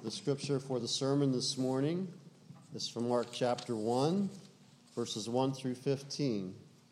The scripture for the sermon this morning is from Mark chapter 1, verses 1 through 15.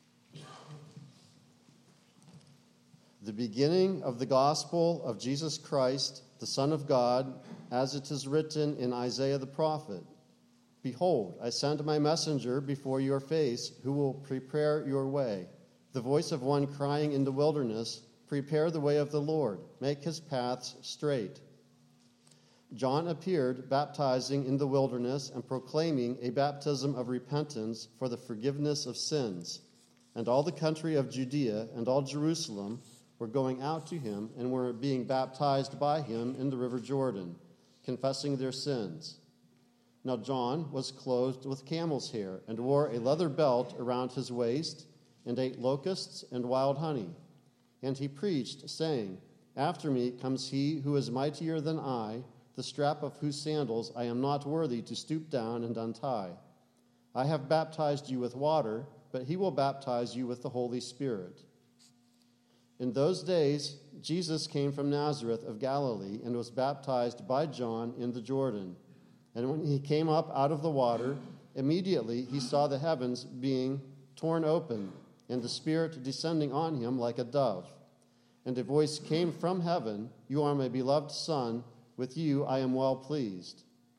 The beginning of the gospel of Jesus Christ, the Son of God, as it is written in Isaiah the prophet. Behold, I send my messenger before your face, who will prepare your way. The voice of one crying in the wilderness, prepare the way of the Lord, make his paths straight. John appeared, baptizing in the wilderness and proclaiming a baptism of repentance for the forgiveness of sins. And all the country of Judea and all Jerusalem were going out to him and were being baptized by him in the river Jordan, confessing their sins. Now John was clothed with camel's hair and wore a leather belt around his waist and ate locusts and wild honey. And he preached, saying, After me comes he who is mightier than I, the strap of whose sandals I am not worthy to stoop down and untie. I have baptized you with water, but he will baptize you with the Holy Spirit. In those days, Jesus came from Nazareth of Galilee and was baptized by John in the Jordan. And when he came up out of the water, immediately he saw the heavens being torn open, and the Spirit descending on him like a dove. And a voice came from heaven, You are my beloved Son, with you I am well pleased.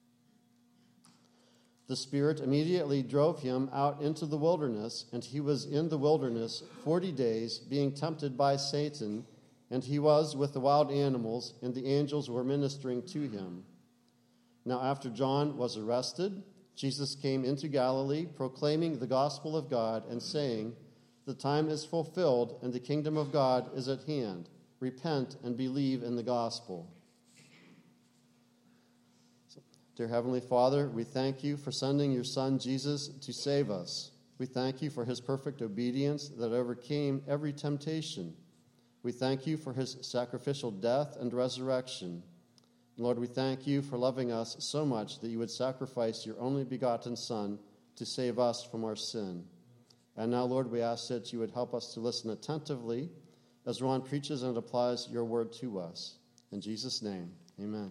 The Spirit immediately drove him out into the wilderness, and he was in the wilderness 40 days, being tempted by Satan, and he was with the wild animals, and the angels were ministering to him. Now after John was arrested, Jesus came into Galilee, proclaiming the gospel of God, and saying, The time is fulfilled, and the kingdom of God is at hand. Repent and believe in the gospel. Dear Heavenly Father, we thank you for sending your Son, Jesus, to save us. We thank you for his perfect obedience that overcame every temptation. We thank you for his sacrificial death and resurrection. Lord, we thank you for loving us so much that you would sacrifice your only begotten Son to save us from our sin. And now, Lord, we ask that you would help us to listen attentively as Ron preaches and applies your word to us. In Jesus' name, amen.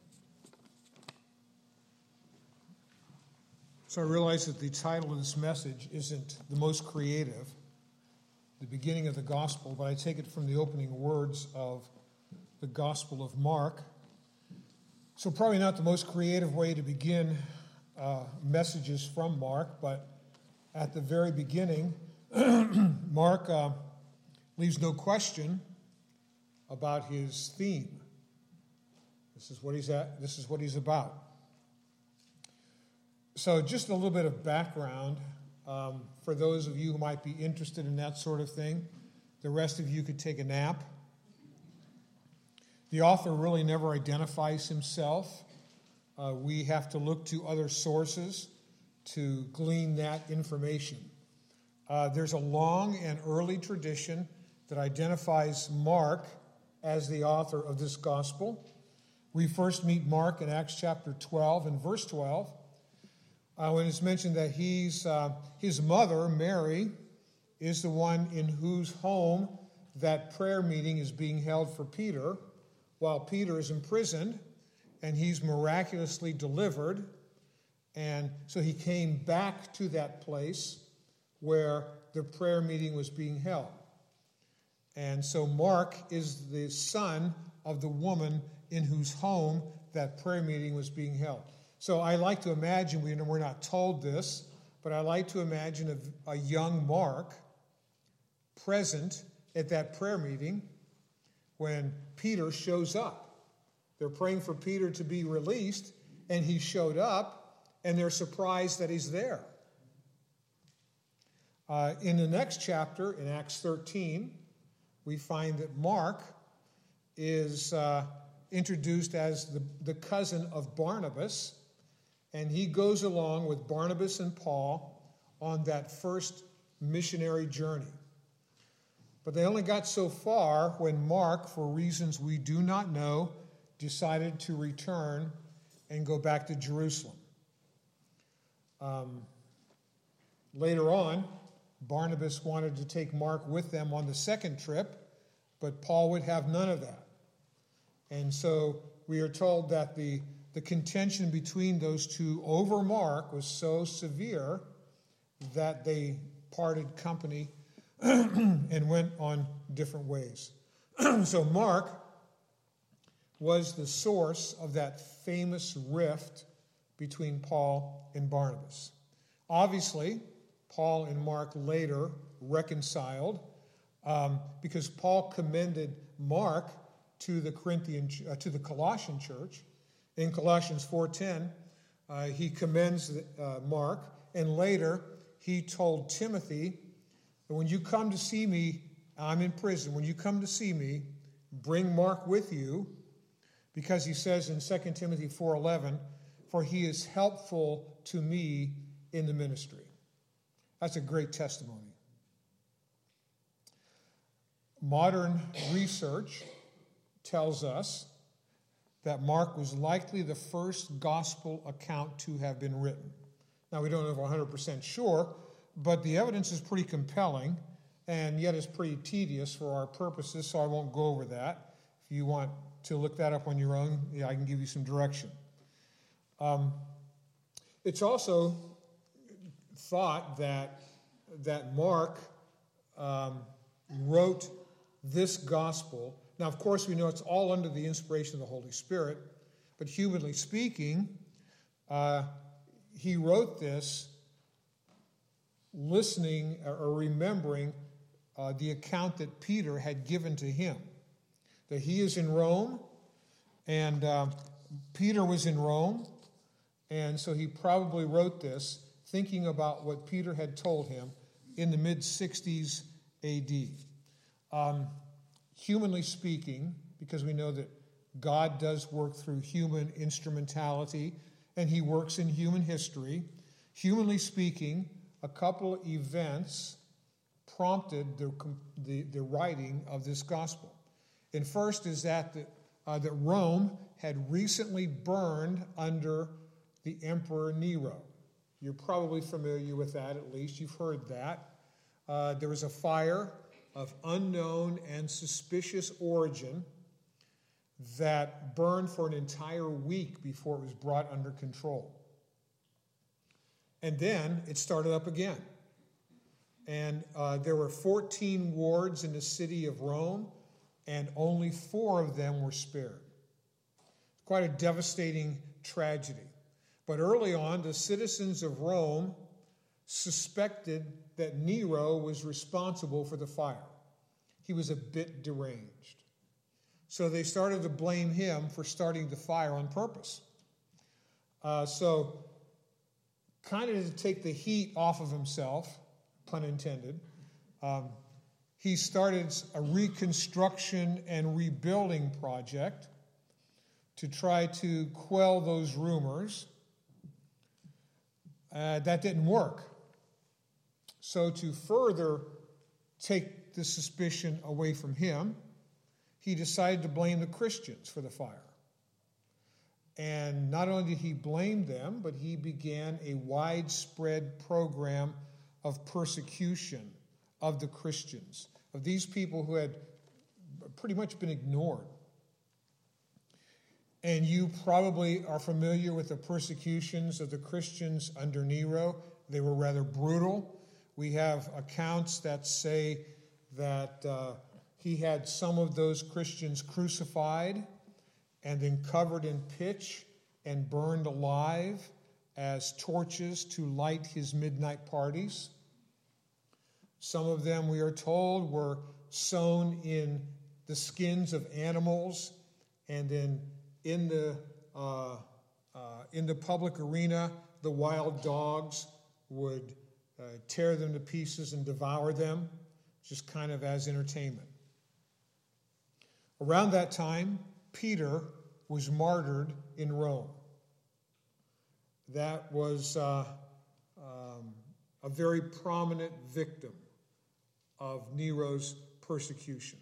So I realize that the title of this message isn't the most creative, the beginning of the gospel, but I take it from the opening words of the Gospel of Mark. So probably not the most creative way to begin messages from Mark, but at the very beginning, Mark leaves no question about his theme. This is what he's at. This is what he's about. So just a little bit of background for those of you who might be interested in that sort of thing. The rest of you could take a nap. The author really never identifies himself. We have to look to other sources to glean that information. There's a long and early tradition that identifies Mark as the author of this gospel. We first meet Mark in Acts chapter 12 and verse 12. When it's mentioned that his mother, Mary, is the one in whose home that prayer meeting is being held for Peter, while Peter is imprisoned, and he's miraculously delivered. And so he came back to that place where the prayer meeting was being held. And so Mark is the son of the woman in whose home that prayer meeting was being held. So I like to imagine, we're not told this, but I like to imagine a young Mark present at that prayer meeting when Peter shows up. They're praying for Peter to be released, and he showed up, and they're surprised that he's there. In the next chapter, in Acts 13, we find that Mark is introduced as the cousin of Barnabas, and he goes along with Barnabas and Paul on that first missionary journey. But they only got so far when Mark, for reasons we do not know, decided to return and go back to Jerusalem. Later on, Barnabas wanted to take Mark with them on the second trip, but Paul would have none of that. And so we are told that the the contention between those two over Mark was so severe that they parted company and went on different ways. So Mark was the source of that famous rift between Paul and Barnabas. Obviously, Paul and Mark later reconciled because Paul commended Mark to the Colossian church. In Colossians 4:10, he commends Mark, and later he told Timothy, when you come to see me, I'm in prison. When you come to see me, bring Mark with you, because he says in 2 Timothy 4:11, for he is helpful to me in the ministry. That's a great testimony. Modern research tells us that Mark was likely the first gospel account to have been written. Now, we don't know if we're 100% sure, but the evidence is pretty compelling, and yet it's pretty tedious for our purposes, so I won't go over that. If you want to look that up on your own, I can give you some direction. It's also thought that Mark wrote this gospel. Now, of course, we know it's all under the inspiration of the Holy Spirit, but humanly speaking, he wrote this listening or remembering the account that Peter had given to him. That he is in Rome, and Peter was in Rome, and so he probably wrote this thinking about what Peter had told him in the mid-60s A.D. Humanly speaking, because we know that God does work through human instrumentality, and he works in human history, humanly speaking, a couple of events prompted the writing of this gospel. And first is that Rome had recently burned under the Emperor Nero. You're probably familiar with that, at least. You've heard that. There was a fire of unknown and suspicious origin that burned for an entire week before it was brought under control. And then it started up again. And there were 14 wards in the city of Rome, and only 4 of them were spared. Quite a devastating tragedy. But early on, the citizens of Rome suspected that Nero was responsible for the fire. He was a bit deranged. So they started to blame him for starting the fire on purpose. So kind of to take the heat off of himself, pun intended, he started a reconstruction and rebuilding project to try to quell those rumors. That didn't work. So to further take the suspicion away from him, he decided to blame the Christians for the fire. And not only did he blame them, but he began a widespread program of persecution of the Christians, of these people who had pretty much been ignored. And you probably are familiar with the persecutions of the Christians under Nero. They were rather brutal. We have accounts that say that he had some of those Christians crucified and then covered in pitch and burned alive as torches to light his midnight parties. Some of them, we are told, were sewn in the skins of animals, and then in the public arena, the wild dogs would tear them to pieces and devour them, just kind of as entertainment. Around that time, Peter was martyred in Rome. That was a very prominent victim of Nero's persecution.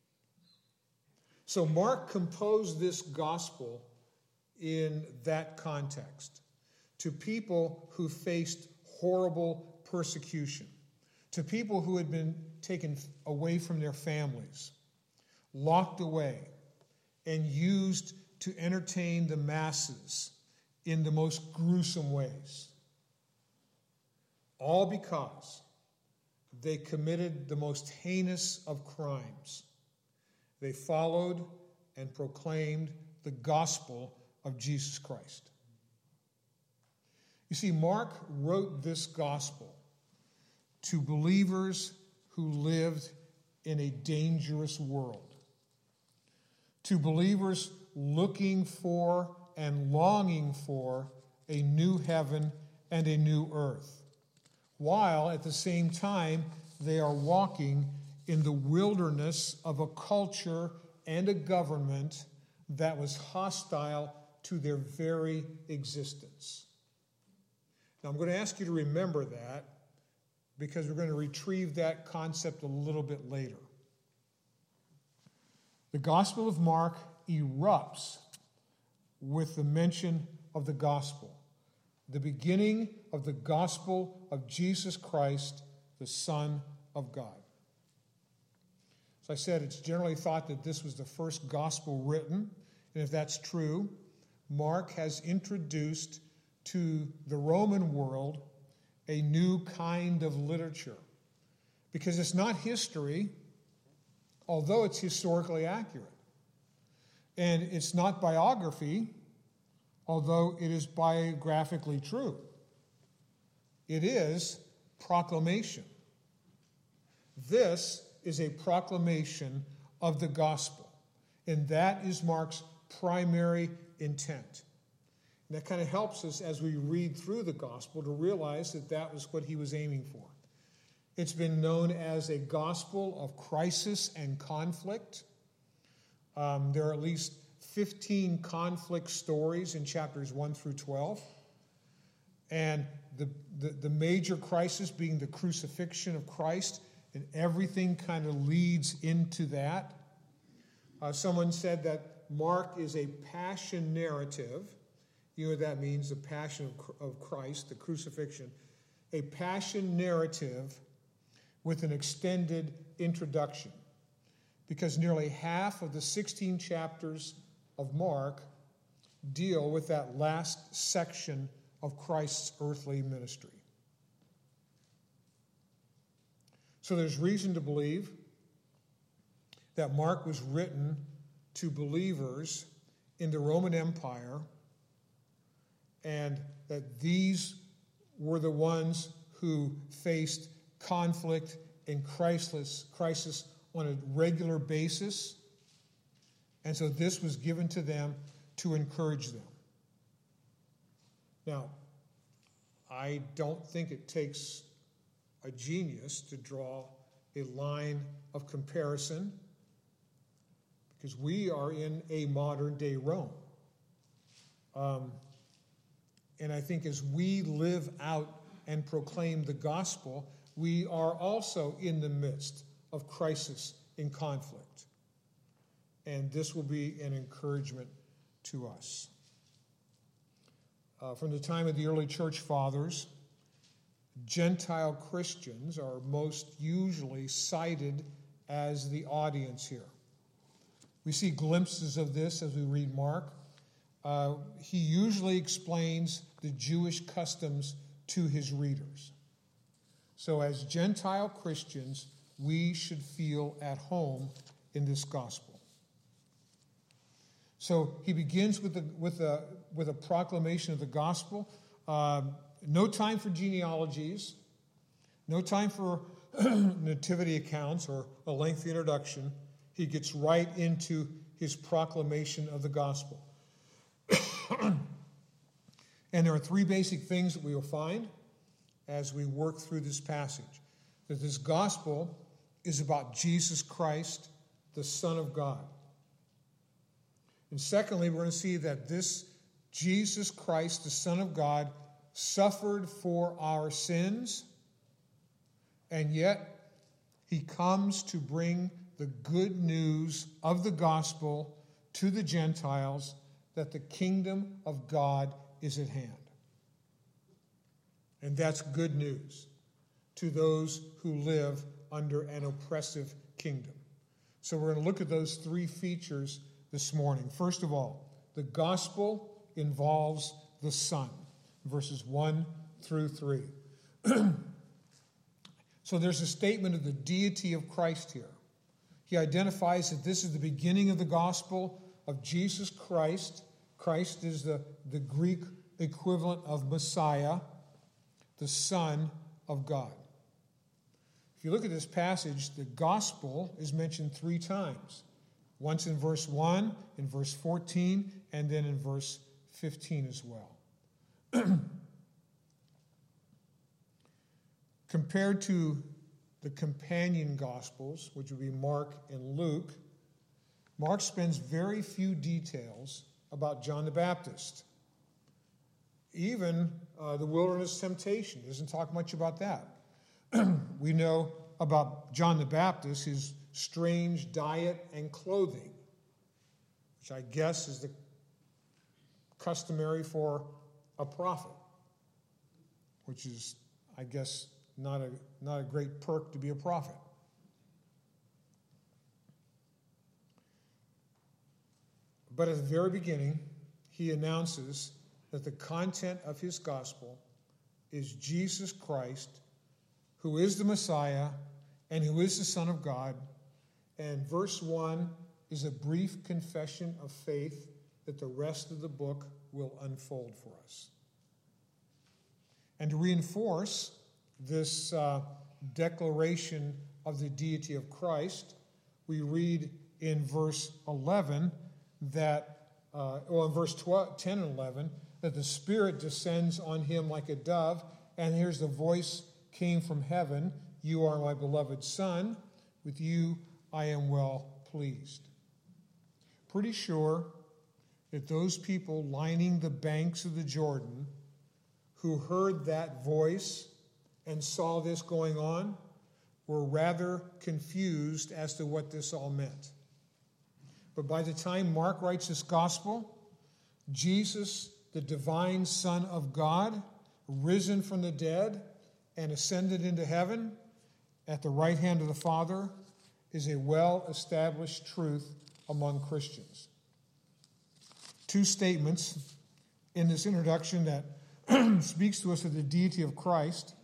So Mark composed this gospel in that context to people who faced horrible persecution, to people who had been taken away from their families, locked away, and used to entertain the masses in the most gruesome ways. All because they committed the most heinous of crimes. They followed and proclaimed the gospel of Jesus Christ. You see, Mark wrote this gospel to believers who lived in a dangerous world, to believers looking for and longing for a new heaven and a new earth, while at the same time they are walking in the wilderness of a culture and a government that was hostile to their very existence. Now, I'm going to ask you to remember that because we're going to retrieve that concept a little bit later. The Gospel of Mark erupts with the mention of the gospel, the beginning of the gospel of Jesus Christ, the Son of God. As I said, it's generally thought that this was the first gospel written, and if that's true, Mark has introduced to the Roman world a new kind of literature, because it's not history, although it's historically accurate. And it's not biography, although it is biographically true. It is proclamation. This is a proclamation of the gospel, and that is Mark's primary intent. And that kind of helps us as we read through the gospel to realize that that was what he was aiming for. It's been known as a gospel of crisis and conflict. There are at least 15 conflict stories in chapters 1 through 12. And the major crisis being the crucifixion of Christ, and everything kind of leads into that. Someone said that Mark is a passion narrative. You know what that means, the passion of Christ, the crucifixion. A passion narrative with an extended introduction. Because nearly half of the 16 chapters of Mark deal with that last section of Christ's earthly ministry. So there's reason to believe that Mark was written to believers in the Roman Empire, and that these were the ones who faced conflict and crisis on a regular basis. And so this was given to them to encourage them. Now, I don't think it takes a genius to draw a line of comparison, because we are in a modern-day Rome. And I think as we live out and proclaim the gospel, we are also in the midst of crisis and conflict. And this will be an encouragement to us. From the time of the early church fathers, Gentile Christians are most usually cited as the audience here. We see glimpses of this as we read Mark. He usually explains the Jewish customs to his readers. So as Gentile Christians, we should feel at home in this gospel. So he begins with a proclamation of the gospel. No time for genealogies, no time for nativity accounts or a lengthy introduction. He gets right into his proclamation of the gospel. And there are three basic things that we will find as we work through this passage. That this gospel is about Jesus Christ, the Son of God. And secondly, we're going to see that this Jesus Christ, the Son of God, suffered for our sins, and yet he comes to bring the good news of the gospel to the Gentiles, that the kingdom of God is at hand. And that's good news to those who live under an oppressive kingdom. So we're going to look at those three features this morning. First of all, The gospel involves the Son, verses 1 through 3. So there's a statement of the deity of Christ here. He identifies that this is the beginning of the gospel of Jesus Christ. Christ is the Greek equivalent of Messiah, the Son of God. If you look at this passage, the gospel is mentioned 3 times. Once in verse 1, in verse 14, and then in verse 15 as well. Compared to the companion Gospels, which would be Mark and Luke, Mark spends very few details about John the Baptist. Even the wilderness temptation doesn't talk much about that. We know about John the Baptist, his strange diet and clothing, which I guess is the customary for a prophet, which is, I guess, not a great perk to be a prophet. But at the very beginning, he announces that the content of his gospel is Jesus Christ, who is the Messiah and who is the Son of God. And verse 1 is a brief confession of faith that the rest of the book will unfold for us. And to reinforce this declaration of the deity of Christ, we read in verse 11 that, in verse 10 and 11, that the Spirit descends on him like a dove, and here's the voice came from heaven, "You are my beloved Son, with you I am well pleased." Pretty sure that those people lining the banks of the Jordan who heard that voice and saw this going on were rather confused as to what this all meant. But by the time Mark writes this gospel, Jesus, the divine Son of God, risen from the dead and ascended into heaven at the right hand of the Father, is a well-established truth among Christians. 2 statements in this introduction that speaks to us of the deity of Christ,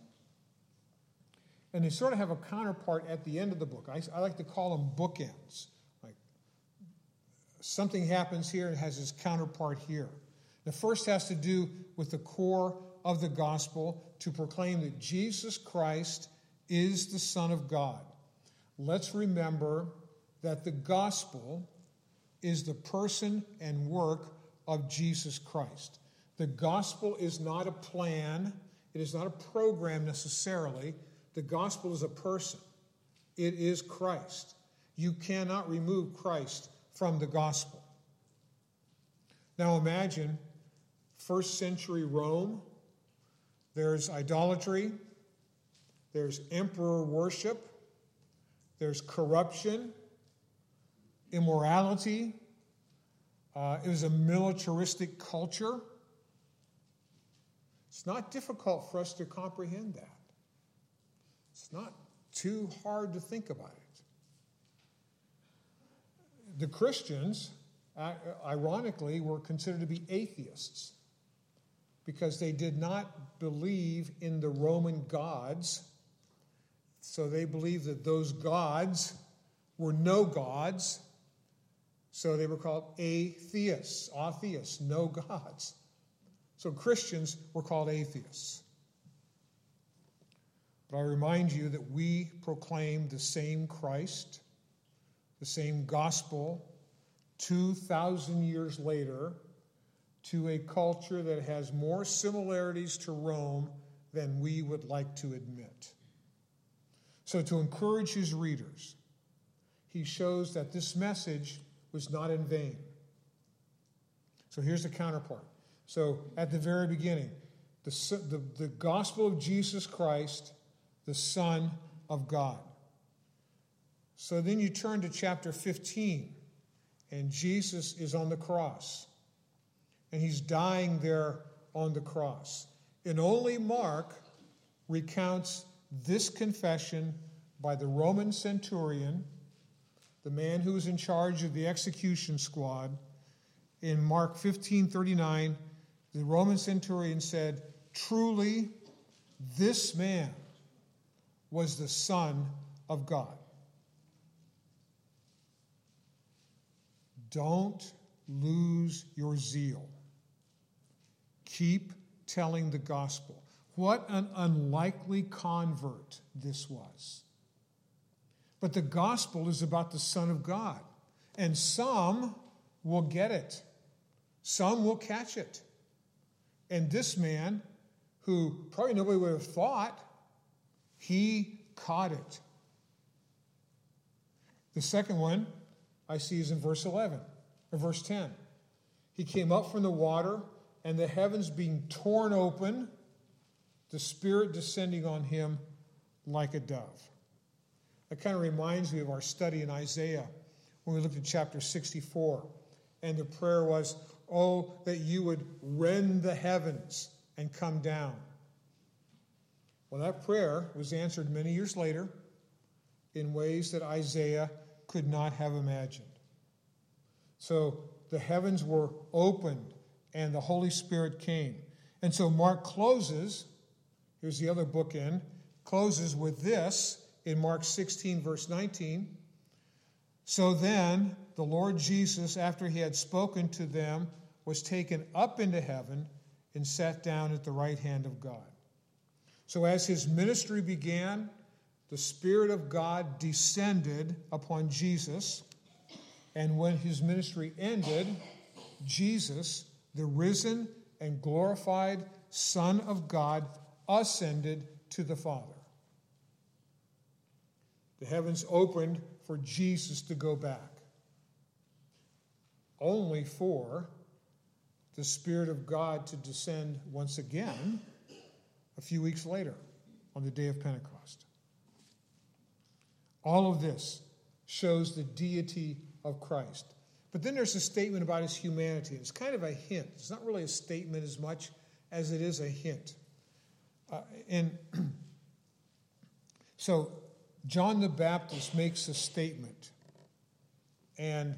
and they sort of have a counterpart at the end of the book. I like to call them bookends. Like something happens here and has its counterpart here. The first has to do with the core of the gospel, to proclaim that Jesus Christ is the Son of God. Let's remember that the gospel is the person and work of Jesus Christ. The gospel is not a plan. It is not a program necessarily. The gospel is a person. It is Christ. You cannot remove Christ from the gospel. Now imagine 1st century Rome. There's idolatry. There's emperor worship. There's corruption, immorality. It was a militaristic culture. It's not difficult for us to comprehend that. It's not too hard to think about it. The Christians, ironically, were considered to be atheists because they did not believe in the Roman gods. So they believed that those gods were no gods. So they were called atheists, no gods. So Christians were called atheists. But I remind you that we proclaim the same Christ, the same gospel, 2,000 years later, to a culture that has more similarities to Rome than we would like to admit. So to encourage his readers, he shows that this message was not in vain. So here's the counterpart. So at the very beginning, the gospel of Jesus Christ, the Son of God. So then you turn to chapter 15, and Jesus is on the cross, and he's dying there on the cross. And only Mark recounts this confession by the Roman centurion, the man who was in charge of the execution squad, In Mark 15:39, the Roman centurion said, "Truly, this man was the Son of God." Don't lose your zeal. Keep telling the gospel. What an unlikely convert this was. But the gospel is about the Son of God. And some will get it. Some will catch it. And this man, who probably nobody would have thought, he caught it. The second one I see is in verse 11, or verse 10. He came up from the water, and the heavens being torn open, the Spirit descending on him like a dove. That kind of reminds me of our study in Isaiah when we looked at chapter 64. And the prayer was, "Oh, that you would rend the heavens and come down." Well, that prayer was answered many years later in ways that Isaiah could not have imagined. So the heavens were opened and the Holy Spirit came. And so Mark closes, here's the other bookend, closes with this in Mark 16, verse 19. "So then the Lord Jesus, after he had spoken to them, was taken up into heaven and sat down at the right hand of God." So as his ministry began, the Spirit of God descended upon Jesus. And when his ministry ended, Jesus, the risen and glorified Son of God, ascended to the Father. The heavens opened for Jesus to go back, only for the Spirit of God to descend once again a few weeks later on the day of Pentecost. All of this shows the deity of Christ. But then there's a statement about his humanity. It's kind of a hint. It's not really a statement as much as it is a hint. So John the Baptist makes a statement. And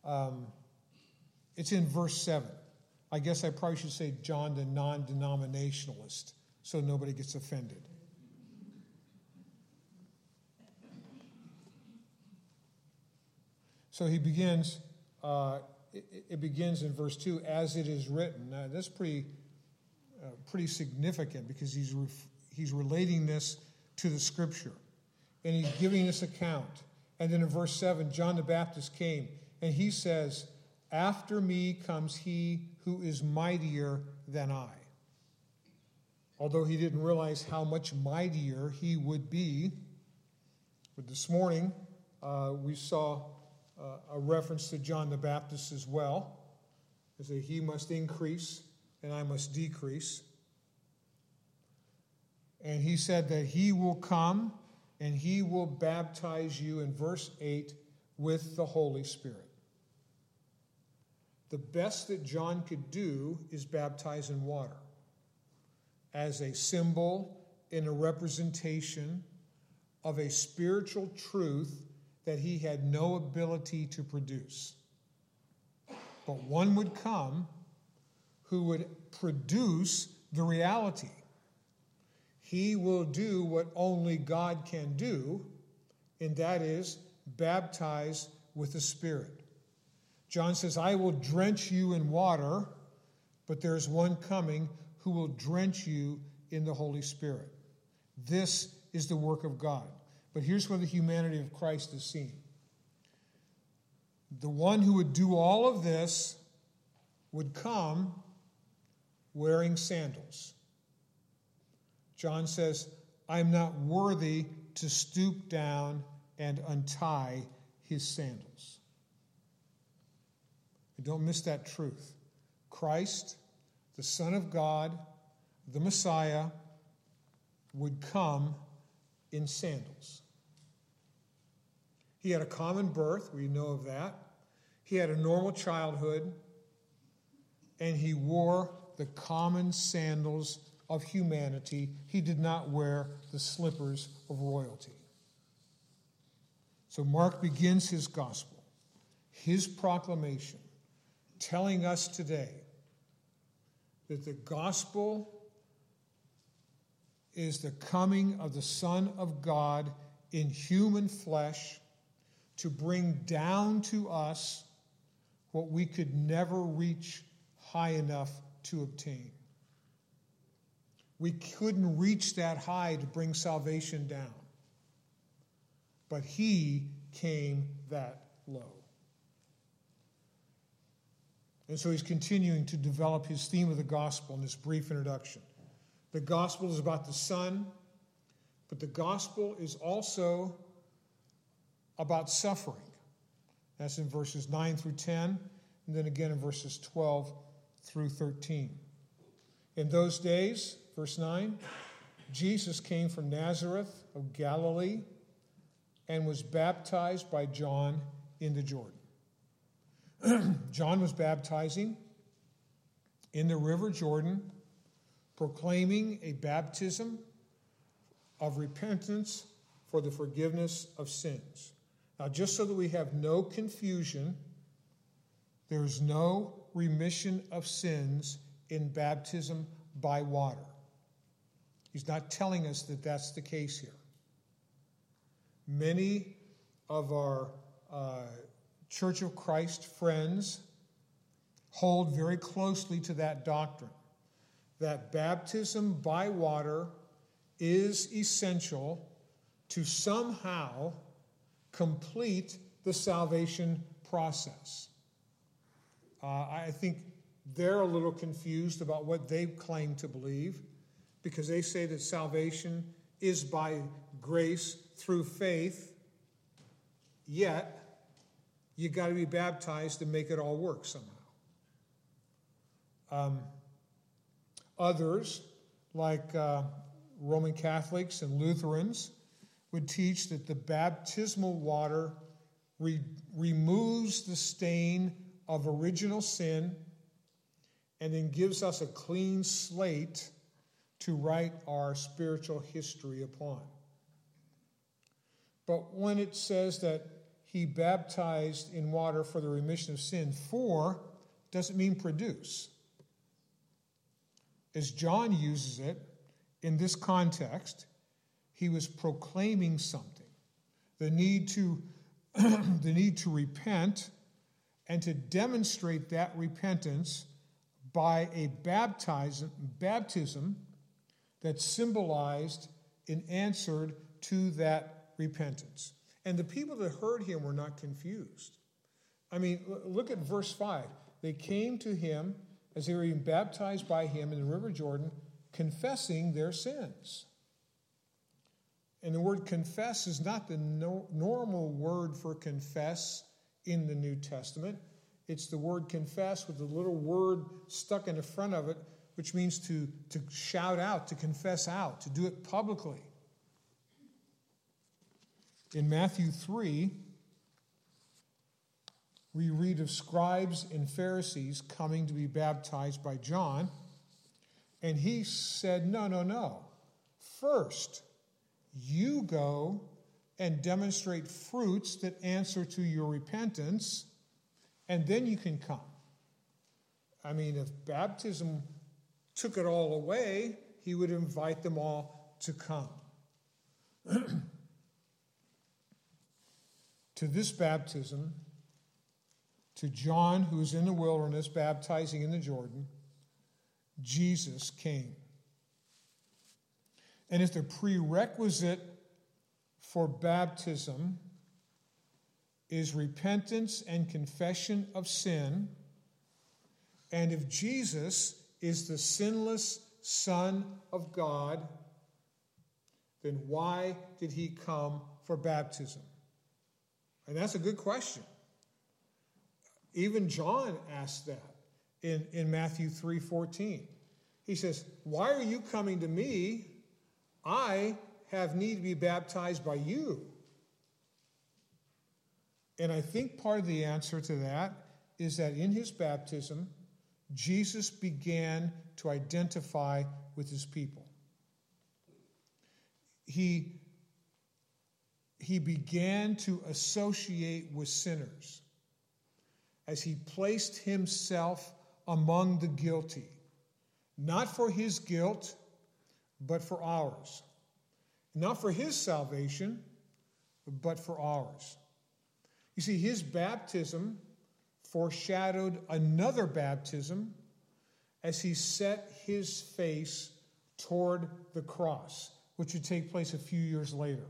it's in verse 7. I guess I probably should say John the non-denominationalist, so nobody gets offended. So he begins, it begins in verse 2, "As it is written." Now, that's pretty significant because he's relating this to the Scripture. And he's giving this account. And then in verse 7, John the Baptist came, and he says, "After me comes he who is mightier than I." Although he didn't realize how much mightier he would be. But this morning, we saw a reference to John the Baptist as well. It said, "He must increase and I must decrease." And he said that he will come and he will baptize you, in verse 8, with the Holy Spirit. The best that John could do is baptize in water as a symbol and a representation of a spiritual truth that he had no ability to produce. But one would come who would produce the reality. He will do what only God can do, and that is baptize with the Spirit. John says, "I will drench you in water, but there's one coming who will drench you in the Holy Spirit." This is the work of God. But here's where the humanity of Christ is seen. The one who would do all of this would come wearing sandals. John says, "I'm not worthy to stoop down and untie his sandals." And don't miss that truth. Christ, the Son of God, the Messiah, would come in sandals. He had a common birth, we know of that. He had a normal childhood, and he wore the common sandals of humanity. He did not wear the slippers of royalty. So Mark begins his gospel, his proclamation, telling us today that the gospel is the coming of the Son of God in human flesh to bring down to us what we could never reach high enough to obtain. We couldn't reach that high to bring salvation down. But he came that low. And so he's continuing to develop his theme of the gospel in this brief introduction. The gospel is about the Son, but the gospel is also about suffering. That's in verses 9 through 10, and then again in verses 12 through 13. In those days, verse 9, Jesus came from Nazareth of Galilee and was baptized by John in the Jordan. John was baptizing in the river Jordan, proclaiming a baptism of repentance for the forgiveness of sins. Now, just so that we have no confusion, there is no remission of sins in baptism by water. He's not telling us that that's the case here. Many of our Church of Christ friends hold very closely to that doctrine, that baptism by water is essential to somehow complete the salvation process. I think they're a little confused about what they claim to believe, because they say that salvation is by grace through faith, yet you got to be baptized to make it all work somehow. Others, like Roman Catholics and Lutherans, would teach that the baptismal water removes the stain of original sin and then gives us a clean slate to write our spiritual history upon. But when it says that he baptized in water for the remission of sin, for doesn't mean produce. As John uses it in this context, he was proclaiming something, the need to repent and to demonstrate that repentance by a baptism that symbolized and answered to that repentance. And the people that heard him were not confused. I mean, look at verse 5. They came to him as they were being baptized by him in the river Jordan, confessing their sins. And the word confess is not the normal word for confess in the New Testament. It's the word confess with the little word stuck in the front of it, which means to shout out, to confess out, to do it publicly. In Matthew 3, we read of scribes and Pharisees coming to be baptized by John, and he said, no. First, you go and demonstrate fruits that answer to your repentance, and then you can come. I mean, if baptism took it all away, he would invite them all to come. To this baptism, to John, who was in the wilderness baptizing in the Jordan, Jesus came. And if the prerequisite for baptism is repentance and confession of sin, and if Jesus is the sinless Son of God, then why did he come for baptism? And that's a good question. Even John asked that in Matthew 3:14. He says, why are you coming to me? I have need to be baptized by you. And I think part of the answer to that is that in his baptism, Jesus began to identify with his people. He began to associate with sinners. as he placed himself among the guilty, not for his guilt, but for ours. Not for his salvation, but for ours. You see, his baptism foreshadowed another baptism as he set his face toward the cross, which would take place a few years later.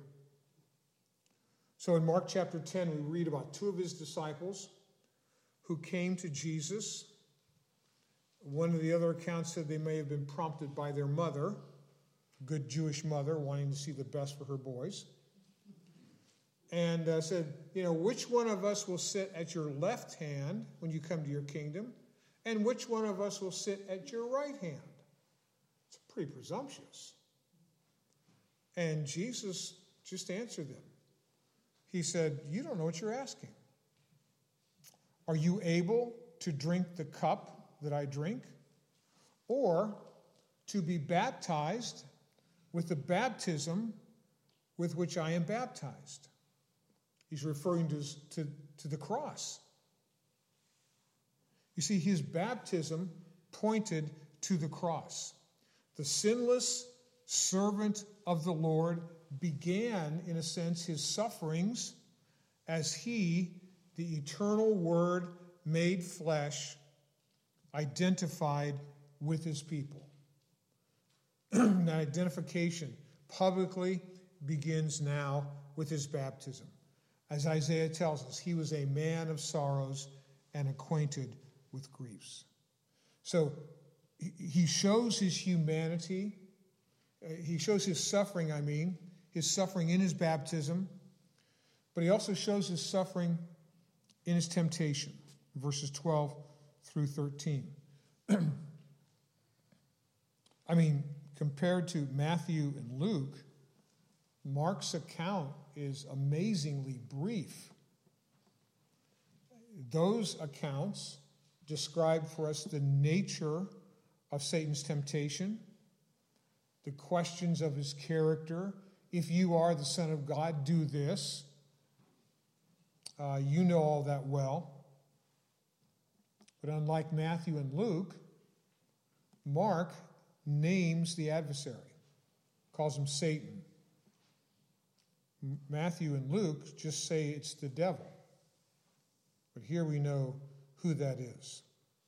So in Mark chapter 10, we read about two of his disciples who came to Jesus. One of the other accounts said they may have been prompted by their mother, good Jewish mother, wanting to see the best for her boys. And said, which one of us will sit at your left hand when you come to your kingdom? And which one of us will sit at your right hand? It's pretty presumptuous. And Jesus just answered them. He said, you don't know what you're asking. Are you able to drink the cup that I drink? Or to be baptized with the baptism with which I am baptized? He's referring to the cross. You see, his baptism pointed to the cross. The sinless servant of the Lord began, in a sense, his sufferings as he, the eternal Word made flesh, identified with his people. That identification publicly begins now with his baptism. As Isaiah tells us, he was a man of sorrows and acquainted with griefs. So he shows his humanity. He shows his suffering, his suffering in his baptism. But he also shows his suffering in his temptation, verses 12 through 13. Compared to Matthew and Luke, Mark's account is amazingly brief. Those accounts describe for us the nature of Satan's temptation, the questions of his character. If you are the Son of God, do this. You know all that well. But unlike Matthew and Luke, Mark names the adversary, calls him Satan. Matthew and Luke just say it's the devil. But here we know who that is.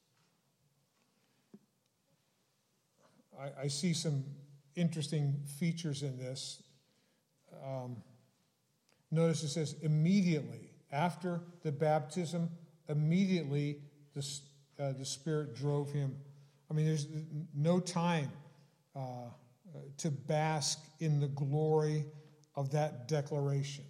I see some interesting features in this. Notice it says immediately, after the baptism, immediately the Spirit drove him. There's no time to bask in the glory of that declaration.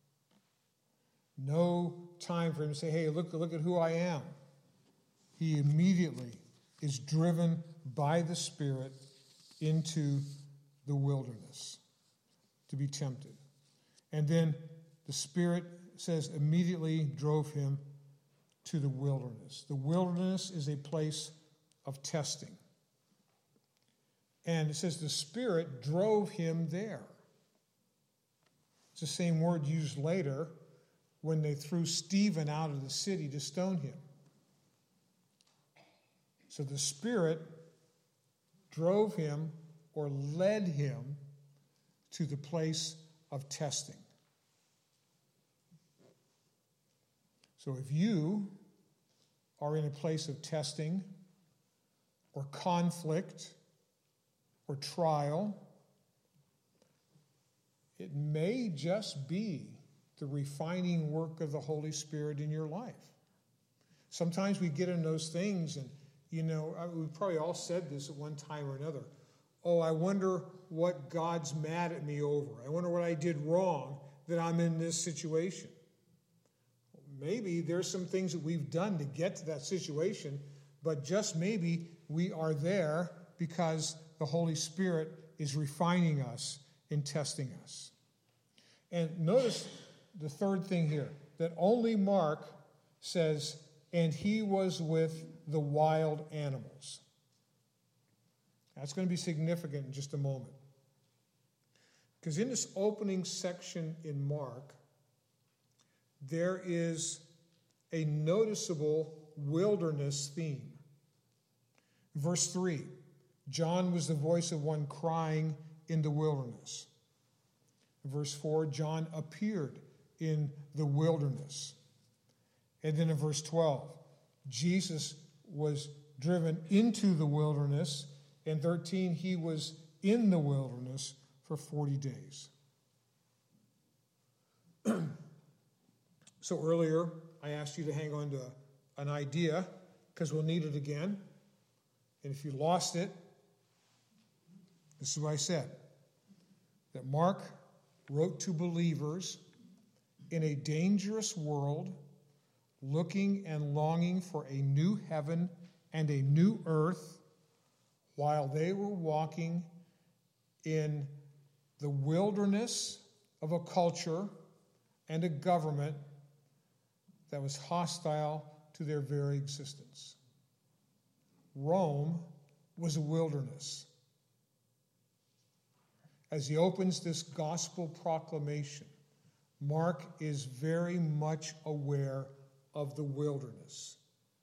No time for him to say, hey, look at who I am. He immediately is driven by the Spirit into the wilderness to be tempted. And then the Spirit says immediately drove him to the wilderness. The wilderness is a place of testing. And it says the Spirit drove him there. It's the same word used later when they threw Stephen out of the city to stone him. So the Spirit drove him or led him to the place of testing. So if you are in a place of testing or conflict or trial, it may just be the refining work of the Holy Spirit in your life. Sometimes we get in those things and, we've probably all said this at one time or another. Oh, I wonder what God's mad at me over. I wonder what I did wrong that I'm in this situation. Maybe there's some things that we've done to get to that situation, but just maybe we are there because the Holy Spirit is refining us and testing us. And notice the third thing here, that only Mark says, and he was with the wild animals. That's going to be significant in just a moment. Because in this opening section in Mark, there is a noticeable wilderness theme. Verse 3, John was the voice of one crying in the wilderness. Verse 4, John appeared in the wilderness. And then in verse 12, Jesus was driven into the wilderness. And 13, he was in the wilderness for 40 days. So earlier, I asked you to hang on to an idea because we'll need it again. And if you lost it, this is what I said. That Mark wrote to believers in a dangerous world, looking and longing for a new heaven and a new earth, while they were walking in the wilderness of a culture and a government that was hostile to their very existence. Rome was a wilderness. As he opens this gospel proclamation, Mark is very much aware of the wilderness.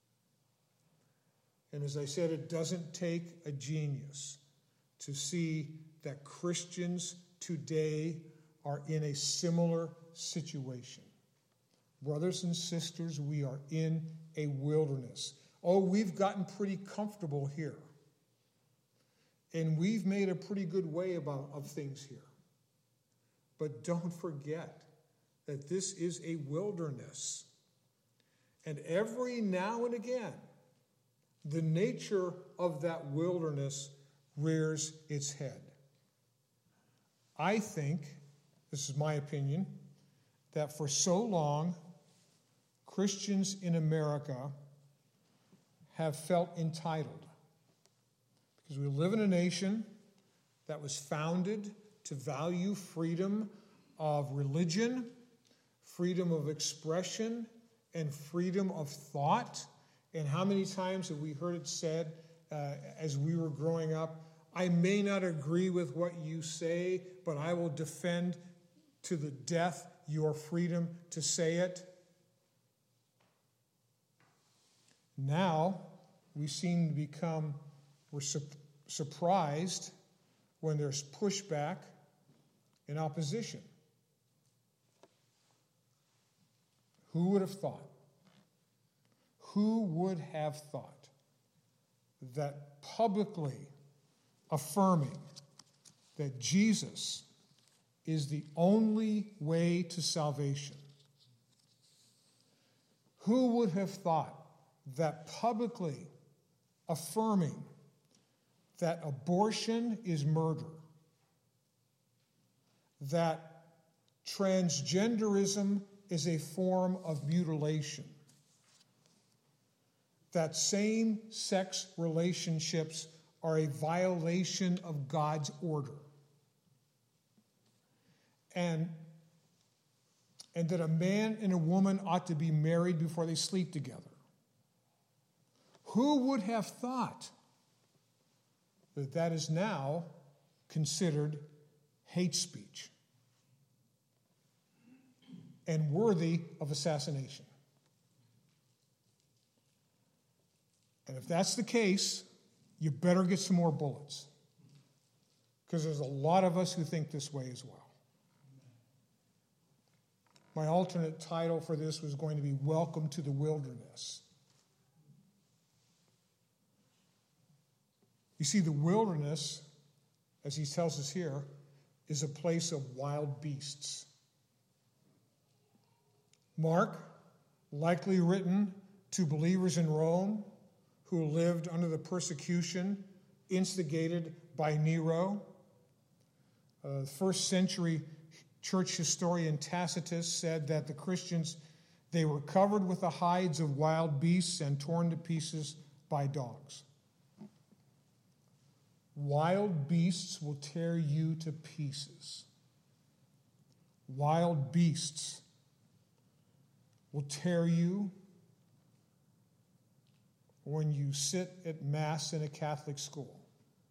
And as I said, it doesn't take a genius to see that Christians today are in a similar situation. Brothers and sisters, we are in a wilderness. Oh, we've gotten pretty comfortable here. And we've made a pretty good way of things here. But don't forget that this is a wilderness. And every now and again, the nature of that wilderness rears its head. I think, this is my opinion, that for so long, Christians in America have felt entitled. Because we live in a nation that was founded to value freedom of religion, freedom of expression, and freedom of thought. And how many times have we heard it said as we were growing up, I may not agree with what you say, but I will defend to the death your freedom to say it. Now, we seem to become, we're surprised when there's pushback and opposition. Who would have thought? Who would have thought that publicly affirming that Jesus is the only way to salvation? Who would have thought that publicly affirming that abortion is murder, that transgenderism is a form of mutilation, that same-sex relationships are a violation of God's order, and that a man and a woman ought to be married before they sleep together? Who would have thought that that is now considered hate speech and worthy of assassination? And if that's the case, you better get some more bullets, because there's a lot of us who think this way as well. My alternate title for this was going to be Welcome to the Wilderness. You see, the wilderness, as he tells us here, is a place of wild beasts. Mark, likely written to believers in Rome who lived under the persecution instigated by Nero. First century church historian Tacitus said that the Christians, they were covered with the hides of wild beasts and torn to pieces by dogs. Wild beasts will tear you to pieces. Wild beasts will tear you when you sit at Mass in a Catholic school.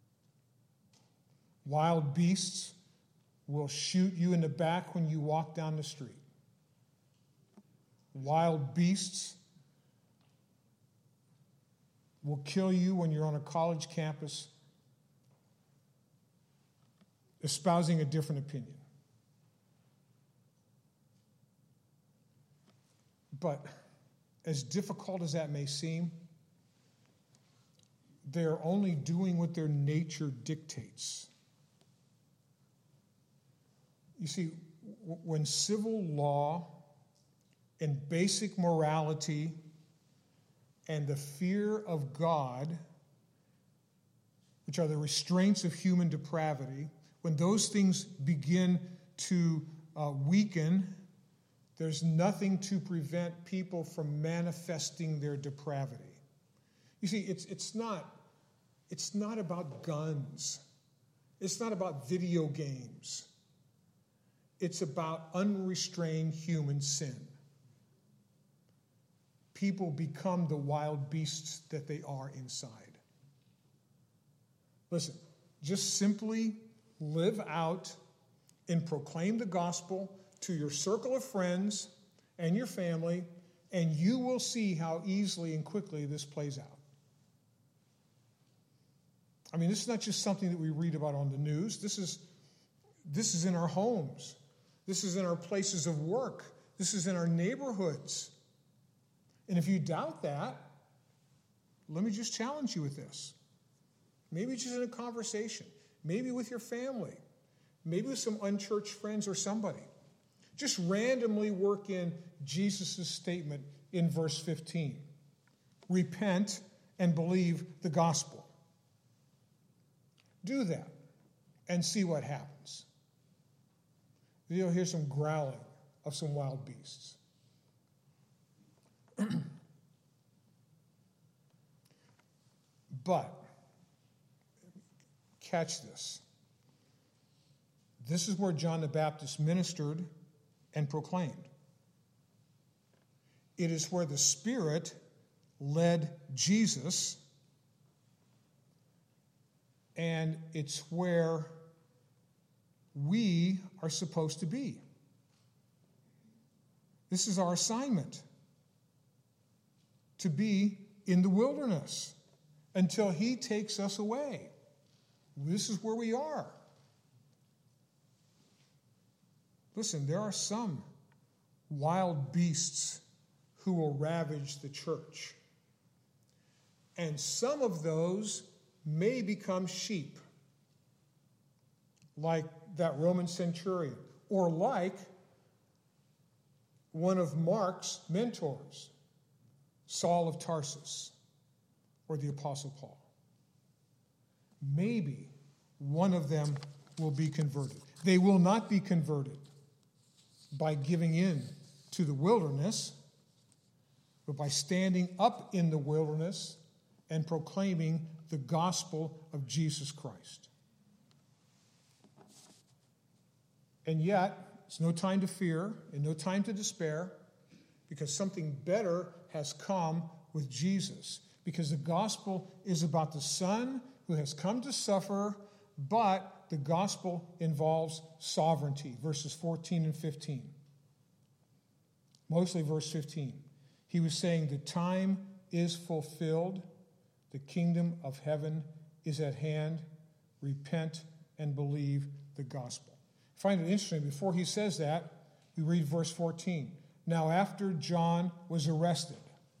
Wild beasts will shoot you in the back when you walk down the street. Wild beasts will kill you when you're on a college campus espousing a different opinion. But as difficult as that may seem, they're only doing what their nature dictates. You see, when civil law and basic morality and the fear of God, which are the restraints of human depravity, when those things begin to weaken, there's nothing to prevent people from manifesting their depravity. You see, it's not about guns. It's not about video games. It's about unrestrained human sin. People become the wild beasts that they are inside. Listen, just simply live out and proclaim the gospel to your circle of friends and your family, and you will see how easily and quickly this plays out. I mean, this is not just something that we read about on the news. This is in our homes. This is in our places of work. This is in our neighborhoods. And if you doubt that, let me just challenge you with this. Maybe just in a conversation. Maybe with your family. Maybe with some unchurched friends or somebody. Just randomly work in Jesus' statement in verse 15. Repent and believe the gospel. Do that and see what happens. You'll hear some growling of some wild beasts. But, catch this. This is where John the Baptist ministered and proclaimed. It is where the Spirit led Jesus, and it's where we are supposed to be. This is our assignment, to be in the wilderness until he takes us away. This is where we are. Listen, there are some wild beasts who will ravage the church. And some of those may become sheep, like that Roman centurion, or like one of Mark's mentors, Saul of Tarsus, or the Apostle Paul. Maybe one of them will be converted. They will not be converted by giving in to the wilderness, but by standing up in the wilderness and proclaiming the gospel of Jesus Christ. And yet, it's no time to fear and no time to despair, because something better has come with Jesus. Because the gospel is about the Son who has come to suffer, but the gospel involves sovereignty. Verses 14 and 15. Mostly verse 15. He was saying the time is fulfilled. The kingdom of heaven is at hand. Repent and believe the gospel. I find it interesting. Before he says that, we read verse 14. Now after John was arrested.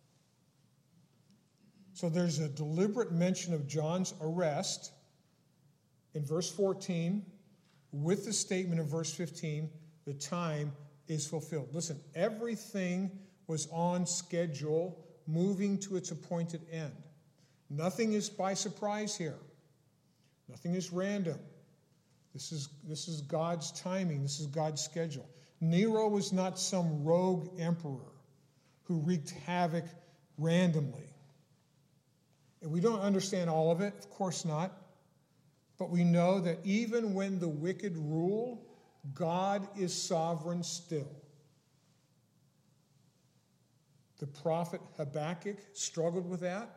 So there's a deliberate mention of John's arrest in verse 14 with the statement of verse 15, the time is fulfilled. Listen, everything was on schedule, moving to its appointed end. Nothing is by surprise here. Nothing is random. This is God's timing. This is God's schedule. Nero was not some rogue emperor who wreaked havoc randomly. And we don't understand all of it, of course not. But we know that even when the wicked rule, God is sovereign still. The prophet Habakkuk struggled with that.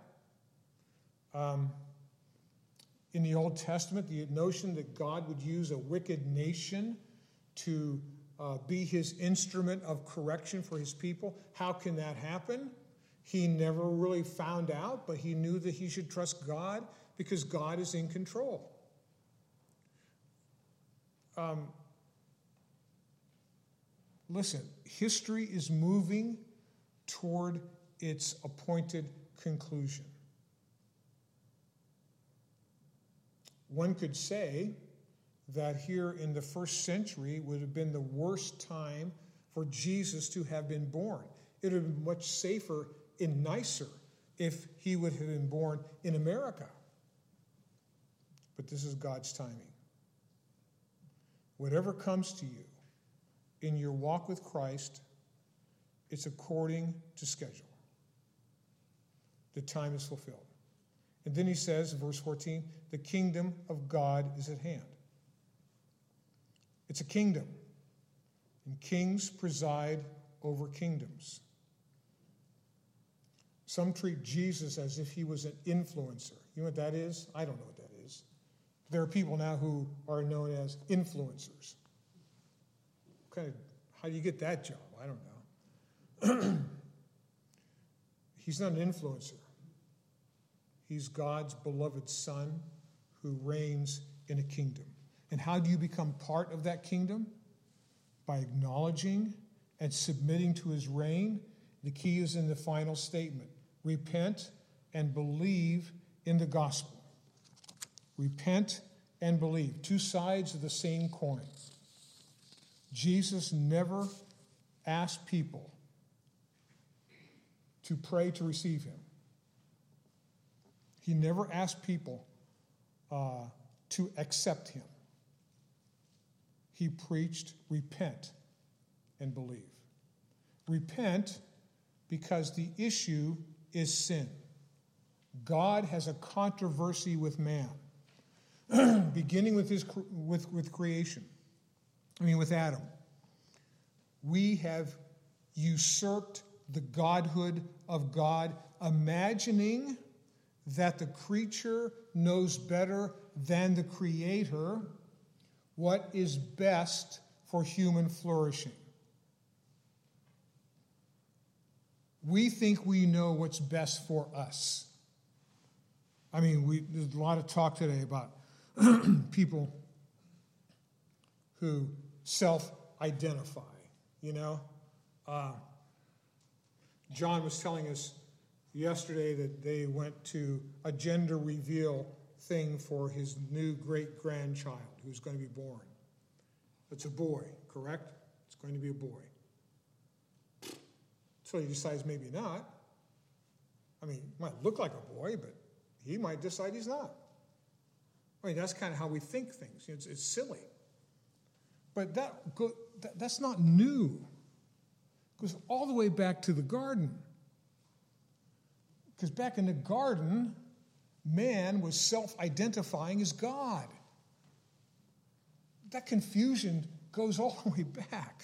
In the Old Testament, the notion that God would use a wicked nation to be his instrument of correction for his people. How can that happen? He never really found out, but he knew that he should trust God because God is in control. Listen, history is moving toward its appointed conclusion. One could say that here in the first century would have been the worst time for Jesus to have been born. It would have been much safer and nicer if he would have been born in America. But this is God's timing. Whatever comes to you in your walk with Christ, it's according to schedule. The time is fulfilled. And then he says, verse 14, the kingdom of God is at hand. It's a kingdom, and kings preside over kingdoms. Some treat Jesus as if he was an influencer. You know what that is? I don't know what that is. There are people now who are known as influencers. How do you get that job? I don't know. He's not an influencer. He's God's beloved Son who reigns in a kingdom. And how do you become part of that kingdom? By acknowledging and submitting to his reign. The key is in the final statement. Repent and believe in the gospel. Repent and believe. Two sides of the same coin. Jesus never asked people to pray to receive him. He never asked people to accept him. He preached, repent and believe. Repent because the issue is sin. God has a controversy with man, beginning with with creation. With Adam. We have usurped the godhood of God, imagining that the creature knows better than the Creator what is best for human flourishing. We think we know what's best for us. There's a lot of talk today about people who self-identify, John was telling us yesterday that they went to a gender reveal thing for his new great-grandchild who's going to be born. It's a boy, correct? It's going to be a boy. So he decides maybe not. He might look like a boy, but he might decide he's not. That's kind of how we think things. It's silly. But that's not new. It goes all the way back to the garden. Because back in the garden, man was self-identifying as God. That confusion goes all the way back.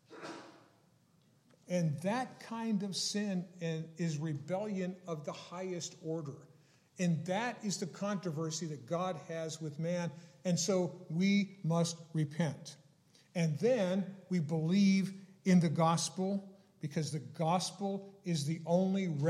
And that kind of sin is rebellion of the highest order. And that is the controversy that God has with man. And so we must repent. And then we believe in the gospel, because the gospel is the only